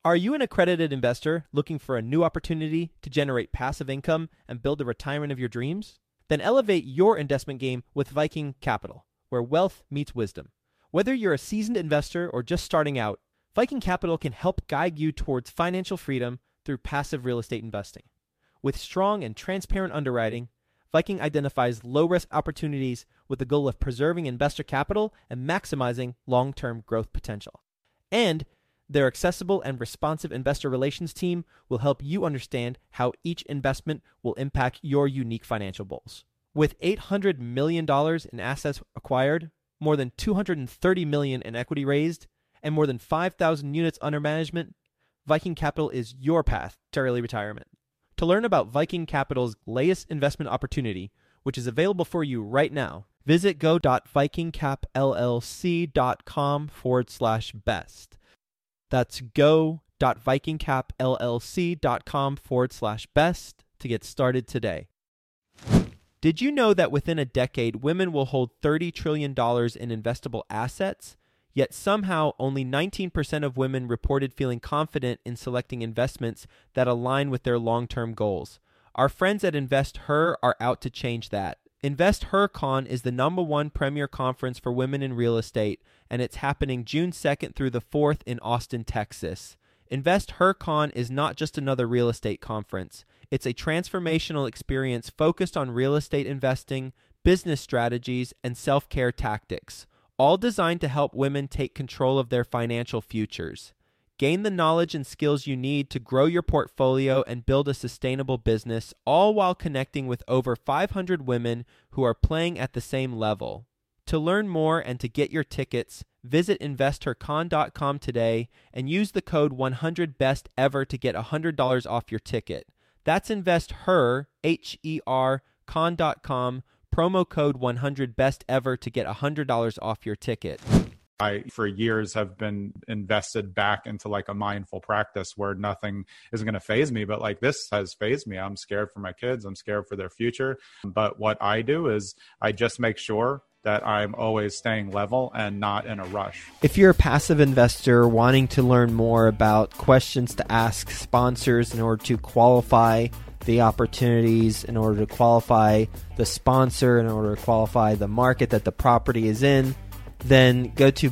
Are you an accredited investor looking for a new opportunity to generate passive income and build the retirement of your dreams? Then elevate your investment game with Viking Capital, where wealth meets wisdom. Whether you're a seasoned investor or just starting out, Viking Capital can help guide you towards financial freedom through passive real estate investing. With strong and transparent underwriting, Viking identifies low-risk opportunities with the goal of preserving investor capital and maximizing long-term growth potential. And their accessible and responsive investor relations team will help you understand how each investment will impact your unique financial goals. With $800 million in assets acquired, more than $230 million in equity raised, and more than 5,000 units under management, Viking Capital is your path to early retirement. To learn about Viking Capital's latest investment opportunity, which is available for you right now, visit go.vikingcapllc.com/best. That's go.vikingcapllc.com/best to get started today. Did you know that within a decade, women will hold $30 trillion in investable assets? Yet somehow only 19% of women reported feeling confident in selecting investments that align with their long-term goals. Our friends at InvestHer are out to change that. InvestHerCon is the #1 premier conference for women in real estate, and it's happening June 2nd through the 4th in Austin, Texas. InvestHerCon is not just another real estate conference. It's a transformational experience focused on real estate investing, business strategies, and self-care tactics, all designed to help women take control of their financial futures. Gain the knowledge and skills you need to grow your portfolio and build a sustainable business, all while connecting with over 500 women who are playing at the same level. To learn more and to get your tickets, visit InvestHerCon.com today and use the code 100BESTEVER to get $100 off your ticket. That's InvestHer, H-E-R, con.com, promo code 100BESTEVER to get $100 off your ticket. I, for years, have been invested back into like a mindful practice where nothing is going to faze me, but like this has fazed me. I'm scared for my kids. I'm scared for their future. But what I do is I just make sure that I'm always staying level and not in a rush. If you're a passive investor wanting to learn more about questions to ask sponsors in order to qualify the opportunities, in order to qualify the sponsor, in order to qualify the market that the property is in, then go to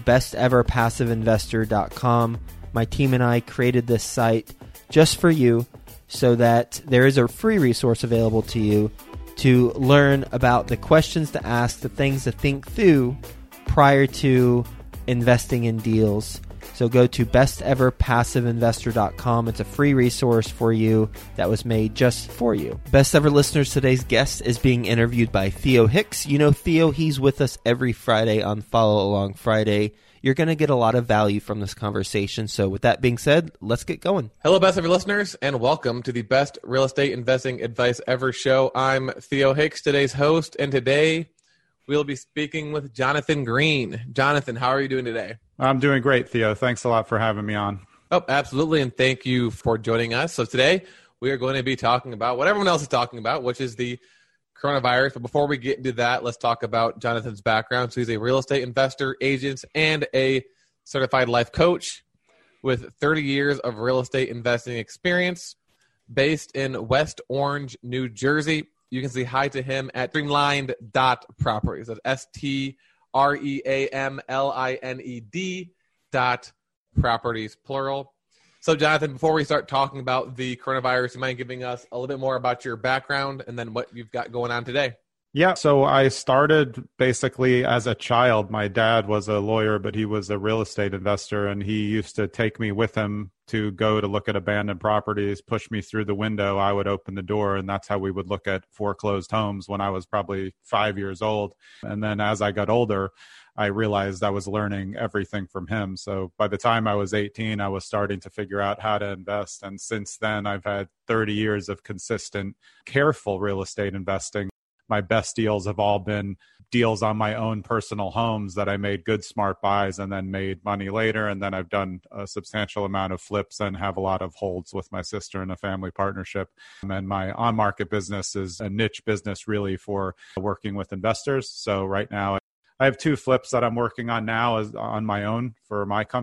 besteverpassiveinvestor.com. My team and I created this site just for you so that there is a free resource available to you to learn about the questions to ask, the things to think through prior to investing in deals. So go to besteverpassiveinvestor.com. It's a free resource for you that was made just for you. Best Ever listeners, today's guest is being interviewed by Theo Hicks. You know Theo, he's with us every Friday on Follow Along Friday. You're going to get a lot of value from this conversation. So with that being said, let's get going. Hello, Best Ever listeners, and welcome to the Best Real Estate Investing Advice Ever show. I'm Theo Hicks, today's host, and today we'll be speaking with Jonathan Green. Jonathan, how are you doing today? I'm doing great, Theo. Thanks a lot for having me on. Oh, absolutely, and thank you for joining us. So today we are going to be talking about what everyone else is talking about, which is the coronavirus. But before we get into that, let's talk about Jonathan's background. So he's a real estate investor, agent, and a certified life coach with 30 years of real estate investing experience based in West Orange, New Jersey. You can say hi to him at streamlined.properties. That's streamlined.properties, plural. So, Jonathan, before we start talking about the coronavirus, you mind giving us a little bit more about your background and then what you've got going on today? Yeah, so I started basically as a child. My dad was a lawyer, but he was a real estate investor, and he used to take me with him to go to look at abandoned properties, push me through the window. I would open the door, and that's how we would look at foreclosed homes when I was probably 5 years old. And then as I got older, I realized I was learning everything from him. So by the time I was 18, I was starting to figure out how to invest. And since then, I've had 30 years of consistent, careful real estate investing. My best deals have all been deals on my own personal homes that I made good, smart buys and then made money later. And then I've done a substantial amount of flips and have a lot of holds with my sister in a family partnership. And my on-market business is a niche business really for working with investors. So right now, I have 2 flips that I'm working on now as on my own for my company.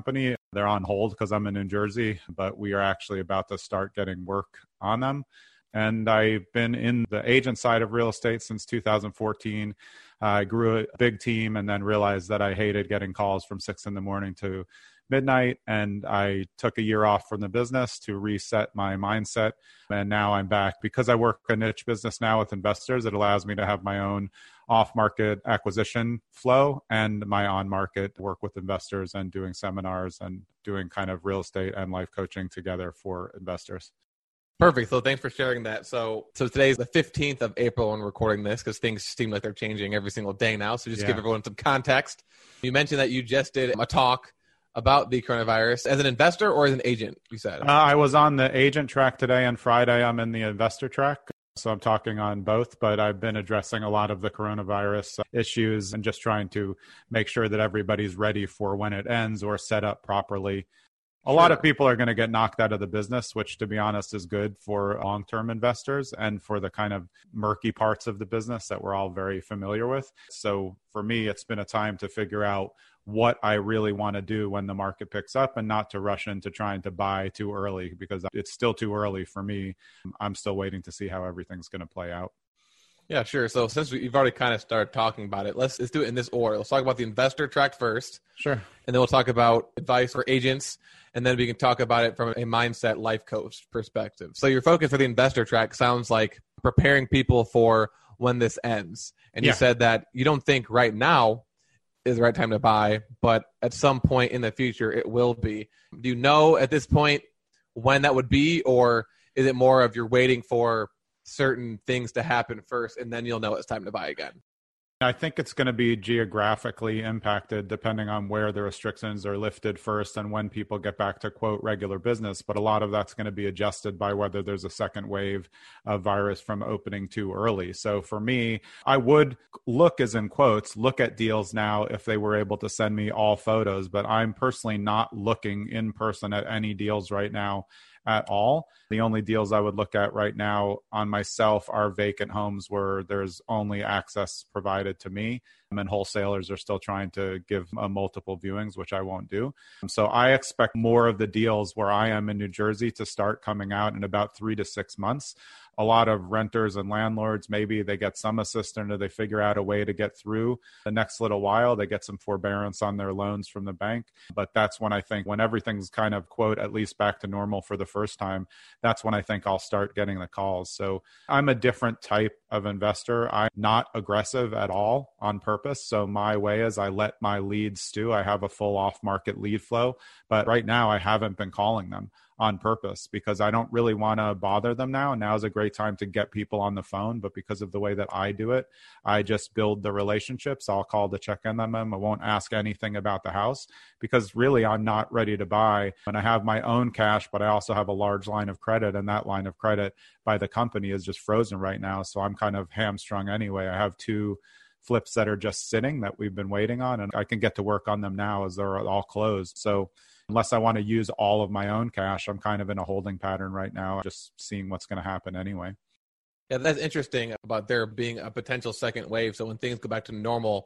They're on hold because I'm in New Jersey, but we are actually about to start getting work on them. And I've been in the agent side of real estate since 2014. I grew a big team and then realized that I hated getting calls from 6 a.m. to midnight. And I took a year off from the business to reset my mindset. And now I'm back. Because I work a niche business now with investors, it allows me to have my own off-market acquisition flow and my on-market work with investors and doing seminars and doing kind of real estate and life coaching together for investors. Perfect. So thanks for sharing that. So today's the 15th of April when we're recording this because things seem like they're changing every single day now. So just give everyone some context. You mentioned that you just did a talk about the coronavirus as an investor or as an agent, you said? I was on the agent track today, and Friday I'm in the investor track. So I'm talking on both, but I've been addressing a lot of the coronavirus issues and just trying to make sure that everybody's ready for when it ends or set up properly. A lot of people are going to get knocked out of the business, which, to be honest, is good for long-term investors and for the kind of murky parts of the business that we're all very familiar with. So for me, it's been a time to figure out what I really want to do when the market picks up and not to rush into trying to buy too early because it's still too early for me. I'm still waiting to see how everything's going to play out. Yeah, sure. So since you've already kind of started talking about it, let's do it in this order. Let's talk about the investor track first. Sure. And then we'll talk about advice for agents. And then we can talk about it from a mindset life coach perspective. So your focus for the investor track sounds like preparing people for when this ends. And you said that you don't think right now is the right time to buy, but at some point in the future, it will be. Do you know at this point when that would be, or is it more of you're waiting for certain things to happen first and then you'll know it's time to buy again? I think it's going to be geographically impacted depending on where the restrictions are lifted first and when people get back to, quote, regular business. But a lot of that's going to be adjusted by whether there's a second wave of virus from opening too early. So for me, I would look, as in quotes, look at deals now if they were able to send me all photos. But I'm personally not looking in person at any deals right now at all. The only deals I would look at right now on myself are vacant homes where there's only access provided to me, and wholesalers are still trying to give multiple viewings, which I won't do. So I expect more of the deals where I am in New Jersey to start coming out in about 3 to 6 months. A lot of renters and landlords, maybe they get some assistance or they figure out a way to get through the next little while. They get some forbearance on their loans from the bank. But that's when I think when everything's kind of, quote, at least back to normal for the first time, that's when I think I'll start getting the calls. So I'm a different type of investor. I'm not aggressive at all on purpose. So my way is I let my leads stew. I have a full off-market lead flow. But right now I haven't been calling them on purpose because I don't really want to bother them now. Now is a great time to get people on the phone, but because of the way that I do it, I just build the relationships. I'll call to check in on them. I won't ask anything about the house because really I'm not ready to buy. And I have my own cash, but I also have a large line of credit, and that line of credit by the company is just frozen right now. So I'm kind of hamstrung anyway. I have 2 flips that are just sitting that we've been waiting on, and I can get to work on them now as they're all closed. So unless I want to use all of my own cash, I'm kind of in a holding pattern right now, just seeing what's going to happen anyway. Yeah, that's interesting about there being a potential second wave. So when things go back to normal,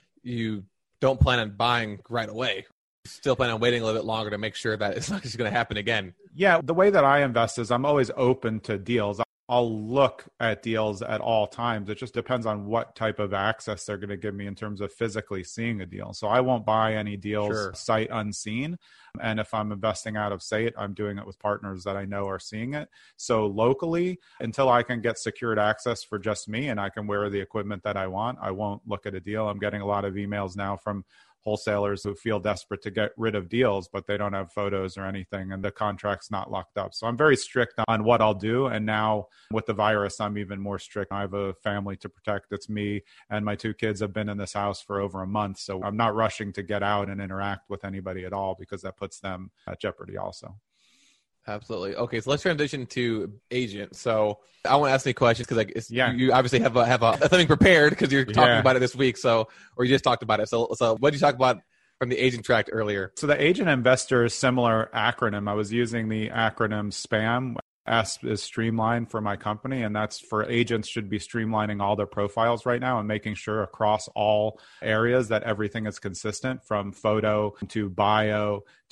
you don't plan on buying right away. You still plan on waiting a little bit longer to make sure that it's not just going to happen again. Yeah, the way that I invest is I'm always open to deals. I'll look at deals at all times. It just depends on what type of access they're going to give me in terms of physically seeing a deal. So I won't buy any deals sight unseen. And if I'm investing out of sight, I'm doing it with partners that I know are seeing it. So locally, until I can get secured access for just me and I can wear the equipment that I want, I won't look at a deal. I'm getting a lot of emails now from wholesalers who feel desperate to get rid of deals, but they don't have photos or anything, and the contract's not locked up. So I'm very strict on what I'll do. And now with the virus, I'm even more strict. I have a family to protect. It's me and my 2 kids have been in this house for over a month. So I'm not rushing to get out and interact with anybody at all because that puts them at jeopardy also. Absolutely. Okay, so let's transition to agent. So I won't ask any questions because you obviously have something prepared because you're talking about it this week. So, or you just talked about it. So what did you talk about from the agent track earlier? So the agent investor is similar acronym. I was using the acronym SPAM. S is streamline for my company, and that's for agents should be streamlining all their profiles right now and making sure across all areas that everything is consistent from photo to bio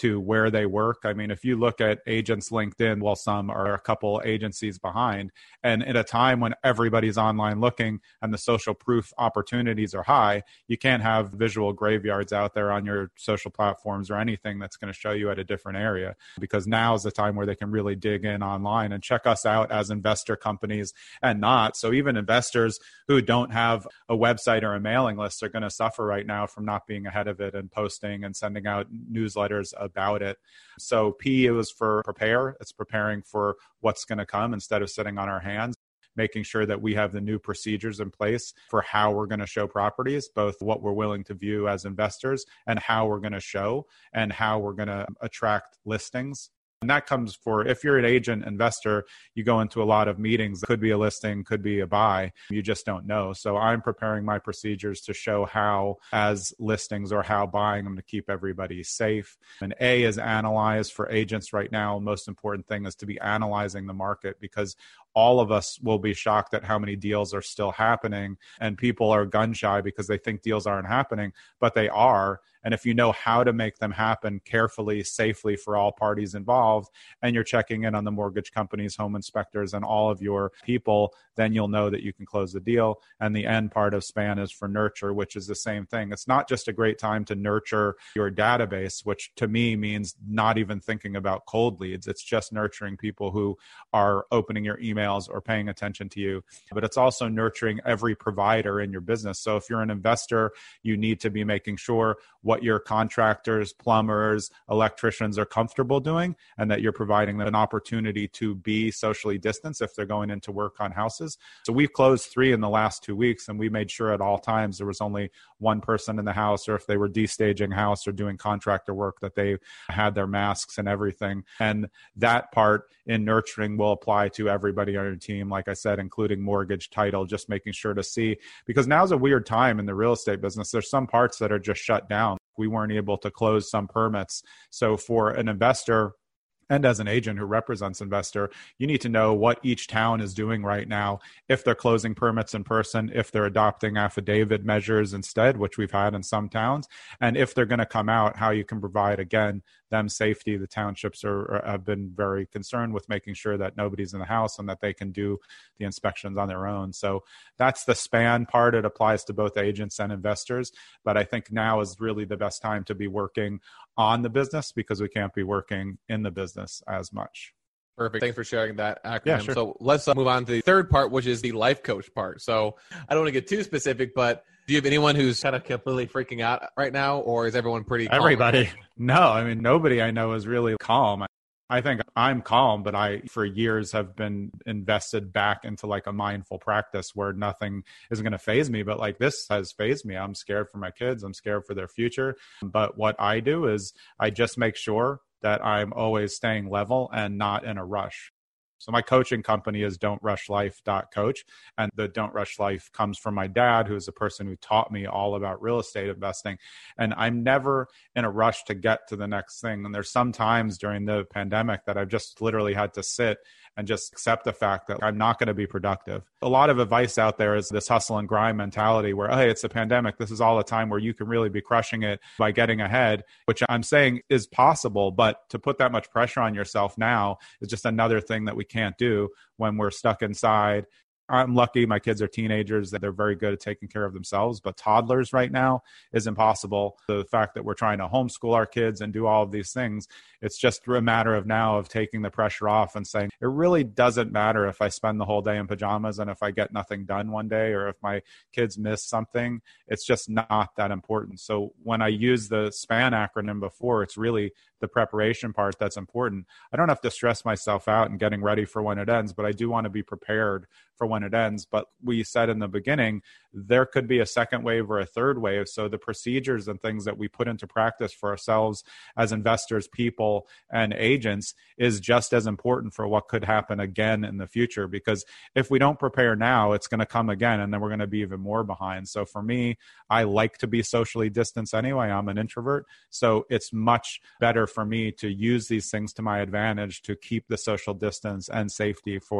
to where they work. I mean, if you look at agents LinkedIn, well, some are a couple agencies behind. And at a time when everybody's online looking and the social proof opportunities are high, you can't have visual graveyards out there on your social platforms or anything that's going to show you at a different area, because now is the time where they can really dig in online and check us out as investor companies and not. So even investors who don't have a website or a mailing list are going to suffer right now from not being ahead of it and posting and sending out newsletters about it. So P is for prepare. It's preparing for what's going to come instead of sitting on our hands, making sure that we have the new procedures in place for how we're going to show properties, both what we're willing to view as investors and how we're going to show and how we're going to attract listings. And that comes for, if you're an agent investor, you go into a lot of meetings. It could be a listing, could be a buy. You just don't know. So I'm preparing my procedures to show how as listings or how buying them to keep everybody safe. And A is analyze for agents right now. Most important thing is to be analyzing the market, because all of us will be shocked at how many deals are still happening, and people are gun shy because they think deals aren't happening, but they are. And if you know how to make them happen carefully, safely for all parties involved, and you're checking in on the mortgage companies, home inspectors, and all of your people, then you'll know that you can close the deal. And the end part of SPAN is for nurture, which is the same thing. It's not just a great time to nurture your database, which to me means not even thinking about cold leads. It's just nurturing people who are opening your emails or paying attention to you. But it's also nurturing every provider in your business. So if you're an investor, you need to be making sure what your contractors, plumbers, electricians are comfortable doing, and that you're providing them an opportunity to be socially distanced if they're going into work on houses. So we've closed 3 in the last 2 weeks, and we made sure at all times there was only one person in the house, or if they were destaging house or doing contractor work, that they had their masks and everything. And that part in nurturing will apply to everybody on your team, like I said, including mortgage, title, just making sure to see, because now's a weird time in the real estate business. There's some parts that are just shut down. We weren't able to close some permits. So for an investor, and as an agent who represents investor, you need to know what each town is doing right now, if they're closing permits in person, if they're adopting affidavit measures instead, which we've had in some towns, and if they're going to come out, how you can provide, again, them safety. The townships have been very concerned with making sure that nobody's in the house and that they can do the inspections on their own. So that's the SPAN part. It applies to both agents and investors. But I think now is really the best time to be working on the business, because we can't be working in the business as much. Perfect. Thanks for sharing that acronym. Yeah, sure. So let's move on to the third part, which is the life coach part. So I don't want to get too specific, but do you have anyone who's kind of completely freaking out right now, or is everyone pretty calm? Everybody. No, I mean, nobody I know is really calm. I think I'm calm, but I, for years, have been invested back into like a mindful practice where nothing is going to faze me. But like this has fazed me. I'm scared for my kids. I'm scared for their future. But what I do is I just make sure that I'm always staying level and not in a rush. So my coaching company is don'trushlife.coach. And the Don't Rush Life comes from my dad, who is the person who taught me all about real estate investing. And I'm never in a rush to get to the next thing. And there's some times during the pandemic that I've just literally had to sit and just accept the fact that I'm not going to be productive. A lot of advice out there is this hustle and grind mentality where, hey, it's a pandemic. This is all a time where you can really be crushing it by getting ahead, which I'm saying is possible. But to put that much pressure on yourself now is just another thing that we can't do when we're stuck inside. I'm lucky my kids are teenagers, that they're very good at taking care of themselves, but toddlers right now is impossible. The fact that we're trying to homeschool our kids and do all of these things, it's just a matter of now of taking the pressure off and saying, it really doesn't matter if I spend the whole day in pajamas and if I get nothing done one day, or if my kids miss something, it's just not that important. So when I use the SPAN acronym before, it's really the preparation part that's important. I don't have to stress myself out and getting ready for when it ends, but I do want to be prepared for when it ends. But we said in the beginning, there could be a second wave or a third wave. So the procedures and things that we put into practice for ourselves as investors, people, and agents is just as important for what could happen again in the future. Because if we don't prepare now, it's going to come again, and then we're going to be even more behind. So for me, I like to be socially distanced anyway. I'm an introvert. So it's much better for me to use these things to my advantage to keep the social distance and safety for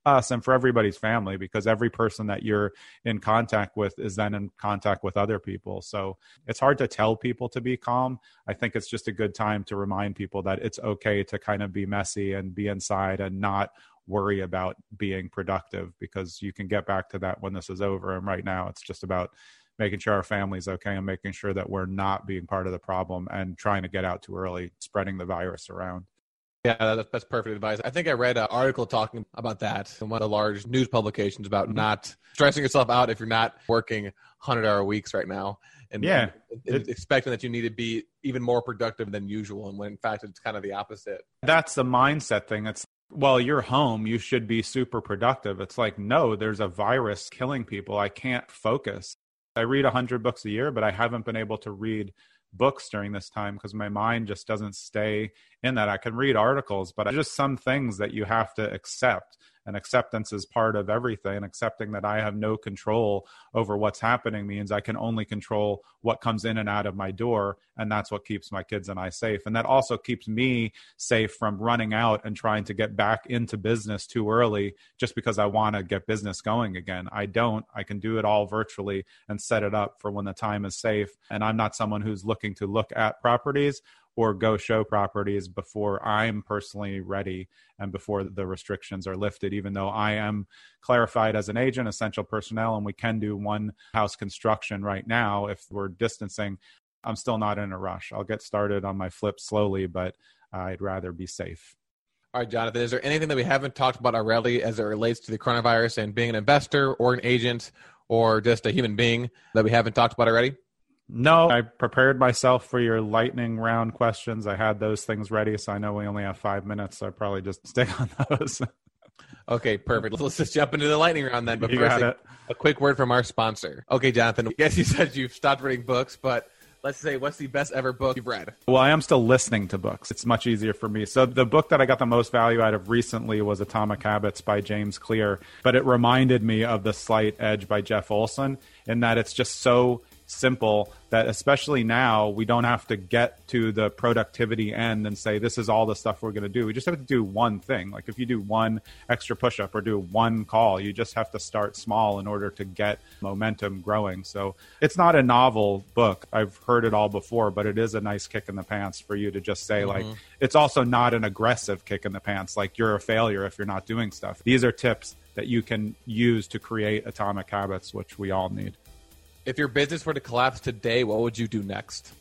us and for everybody's family, because every person that you're in contact with is then in contact with other people. So it's hard to tell people to be calm. I think it's just a good time to remind people that it's okay to kind of be messy and be inside and not worry about being productive, because you can get back to that when this is over. And right now it's just about making sure our family's okay and making sure that we're not being part of the problem and trying to get out too early, spreading the virus around. Yeah, that's perfect advice. I think I read an article talking about that in one of the large news publications about not stressing yourself out if you're not working 100-hour weeks right now, and expecting that you need to be even more productive than usual, and when in fact it's kind of the opposite. That's the mindset thing. It's, well, you're home, you should be super productive. It's like, no, there's a virus killing people. I can't focus. I read 100 books a year, but I haven't been able to read books during this time because my mind just doesn't stay in that. I can read articles, but just some things that you have to accept. And acceptance is part of everything. Accepting that I have no control over what's happening means I can only control what comes in and out of my door. And that's what keeps my kids and I safe. And that also keeps me safe from running out and trying to get back into business too early just because I want to get business going again. I don't. I can do it all virtually and set it up for when the time is safe. And I'm not someone who's looking to look at properties or go show properties before I'm personally ready and before the restrictions are lifted, even though I am clarified as an agent, essential personnel, and we can do one house construction right now if we're distancing. I'm still not in a rush. I'll get started on my flip slowly, but I'd rather be safe. All right, Jonathan, is there anything that we haven't talked about already as it relates to the coronavirus and being an investor or an agent or just a human being that we haven't talked about already? No, I prepared myself for your lightning round questions. I had those things ready, so I know we only have 5 minutes, so I'll probably just stick on those. Okay, perfect. Let's just jump into the lightning round then. But you first, got a quick word from our sponsor. Okay, Jonathan, I guess you said you've stopped reading books, but let's say, what's the best ever book you've read? Well, I am still listening to books. It's much easier for me. So the book that I got the most value out of recently was Atomic Habits by James Clear, but it reminded me of The Slight Edge by Jeff Olson in that it's just so simple that especially now we don't have to get to the productivity end and say this is all the stuff we're going to do. We just have to do one thing. Like if you do one extra push-up or do one call, you just have to start small in order to get momentum growing. So it's not a novel book. I've heard it all before, but it is a nice kick in the pants for you to just say like, it's also not an aggressive kick in the pants. Like you're a failure if you're not doing stuff. These are tips that you can use to create atomic habits, which we all need. If your business were to collapse today, what would you do next?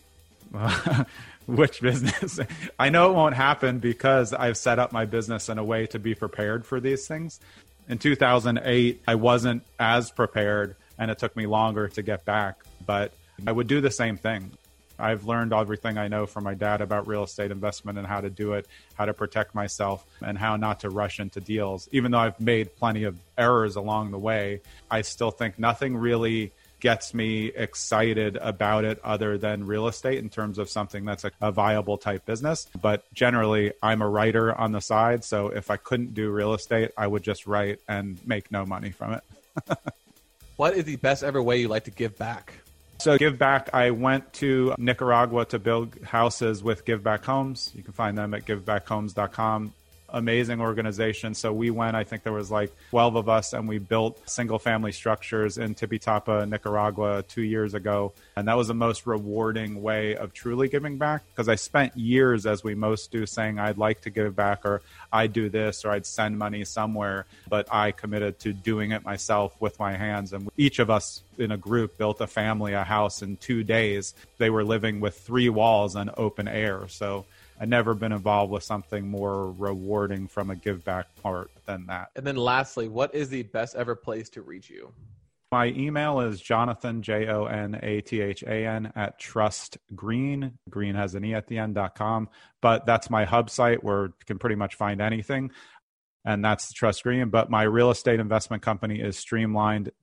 Which business? I know it won't happen because I've set up my business in a way to be prepared for these things. In 2008, I wasn't as prepared and it took me longer to get back, but I would do the same thing. I've learned everything I know from my dad about real estate investment and how to do it, how to protect myself, and how not to rush into deals. Even though I've made plenty of errors along the way, I still think nothing really gets me excited about it other than real estate in terms of something that's a viable type business. But generally, I'm a writer on the side. So if I couldn't do real estate, I would just write and make no money from it. What is the best ever way you like to give back? So give back, I went to Nicaragua to build houses with Give Back Homes. You can find them at givebackhomes.com. Amazing organization. So we went, I think there was like 12 of us, and we built single family structures in Tipitapa, Nicaragua 2 years ago. And that was the most rewarding way of truly giving back, because I spent years, as we most do, saying I'd like to give back, or I'd do this, or I'd send money somewhere. But I committed to doing it myself with my hands. And each of us in a group built a family, a house in 2 days. They were living with 3 walls and open air. So I've never been involved with something more rewarding from a give back part than that. And then lastly, what is the best ever place to reach you? My email is Jonathan, JONATHAN at trustgreen. Green has an E at the end.com. But that's my hub site where you can pretty much find anything. And that's Trust Green. But my real estate investment company is streamlined.com.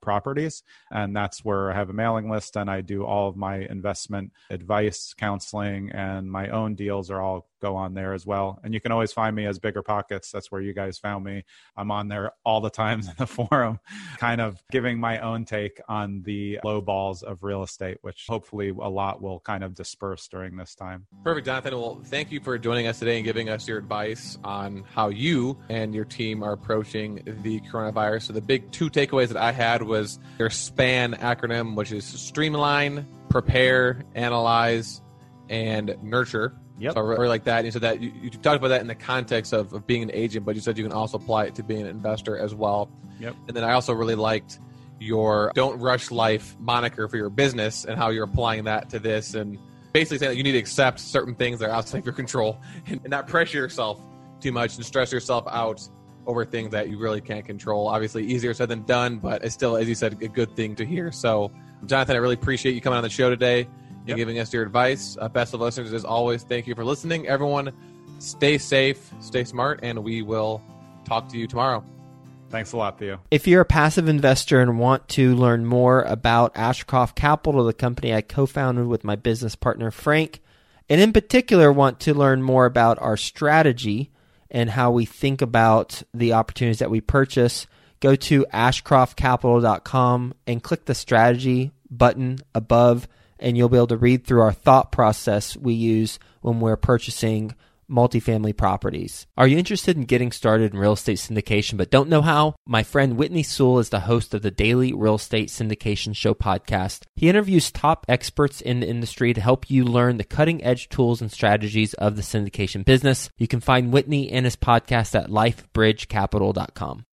Properties. And that's where I have a mailing list, and I do all of my investment advice, counseling, and my own deals are all go on there as well. And you can always find me as Bigger Pockets. That's where you guys found me. I'm on there all the times in the forum, kind of giving my own take on the low balls of real estate, which hopefully a lot will kind of disperse during this time. Perfect, Jonathan. Well, thank you for joining us today and giving us your advice on how you and your team are approaching the coronavirus. So the big 2 takeaways that I had was your SPAN acronym, which is streamline, prepare, analyze, and nurture. Yep. So I really like that. You said that you talked about that in the context of being an agent, but you said you can also apply it to being an investor as well. Yep. And then I also really liked your "Don't Rush Life" moniker for your business and how you're applying that to this, and basically saying that you need to accept certain things that are outside of your control and not pressure yourself too much and stress yourself out over things that you really can't control. Obviously, easier said than done, but it's still, as you said, a good thing to hear. So, Jonathan, I really appreciate you coming on the show today and giving us your advice. Best of listeners, as always, thank you for listening. Everyone, stay safe, stay smart, and we will talk to you tomorrow. Thanks a lot, Theo. If you're a passive investor and want to learn more about Ashcroft Capital, the company I co-founded with my business partner, Frank, and in particular want to learn more about our strategy and how we think about the opportunities that we purchase, go to ashcroftcapital.com and click the strategy button above, and you'll be able to read through our thought process we use when we're purchasing multifamily properties. Are you interested in getting started in real estate syndication but don't know how? My friend Whitney Sewell is the host of the Daily Real Estate Syndication Show podcast. He interviews top experts in the industry to help you learn the cutting-edge tools and strategies of the syndication business. You can find Whitney and his podcast at lifebridgecapital.com.